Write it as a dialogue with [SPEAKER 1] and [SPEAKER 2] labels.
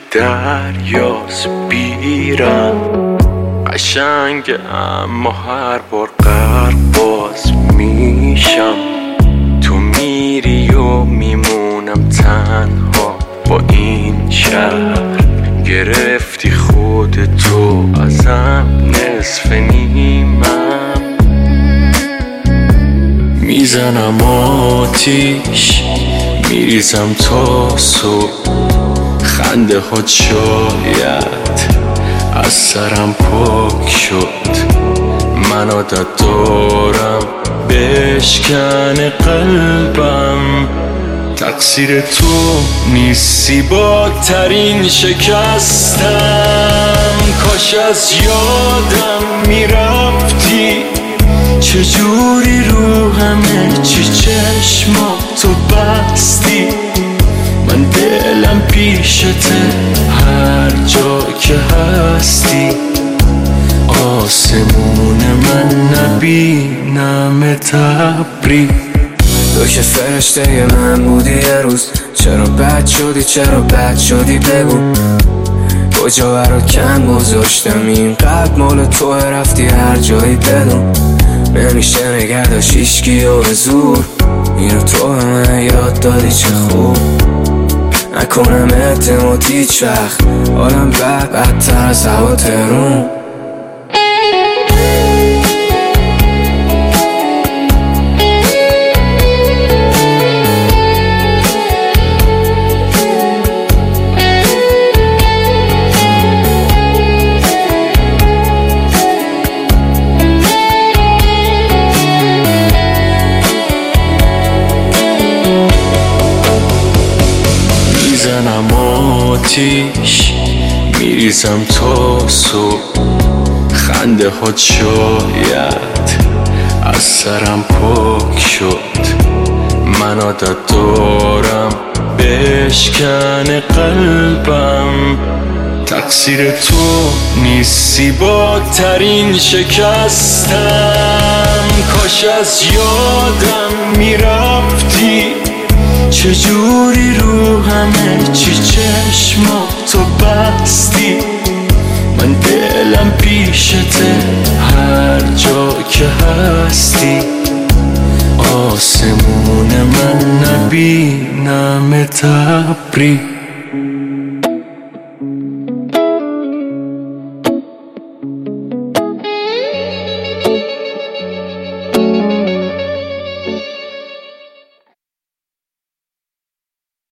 [SPEAKER 1] دریاست بیرم قشنگ، اما هر بار غرق باز میشم. تو میری و میمونم تنها با این شهر. گرفتی خودتو ازم، نصف نیمم. میزنم آتیش، میریزم تا صبح. خنده ها شاید از سرم پاک شد. من عادت دارم بشکن قلبم. تقصیر تو نیستی، با ترین شکستم. کاش از یادم میرفتی، چجوری رو همه چی چشماتو بستی. من دلم پیشته هر جا که هستی. آسمون من نبینم تبری.
[SPEAKER 2] تو که فرشته من بودی یه روز، چرا بد شدی، چرا بد شدی بگو. کجا برات کم گذاشتم، این قلب مال تو، رفتی هر جایی بدون. نمیشه نگه داشت هیچکی و به زور، اینو تو به من یاد دادی چه خوب. نکنم اعتماد هیچ وقت، حالم بدتر از هوا تهرون.
[SPEAKER 1] میزنم آتیش، میریزم تا صبح. خنده ها شاید از سرم پاک شد. من عادت دارم بشکن قلبم. تقصیر تو نیستی، با ترین شکستم. کاش از یادم میرفتی، چجوری رو همه چی چشماتو بستی. من دلم پیشته هر جا که هستی. آسمون من نبینم تبری.